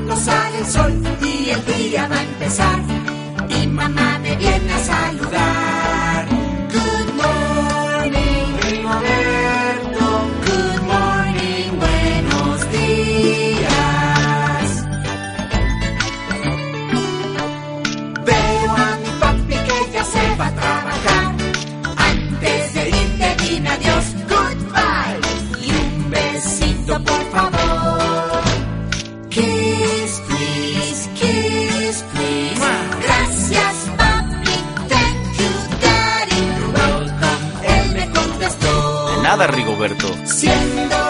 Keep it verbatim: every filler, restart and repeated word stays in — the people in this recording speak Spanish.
pronto sale el sol y el día va a empezar. Y mamá me viene a saludar. Good morning, Rigoberto. Good morning, buenos días. Veo a mi papi que ya se va a trabajar. Antes de irte dime adiós, goodbye. Y un besito por favor. Kiss, please, kiss, please. Gracias, papi, thank you, daddy, you're welcome. Él me contestó. De nada, Rigoberto. Siendo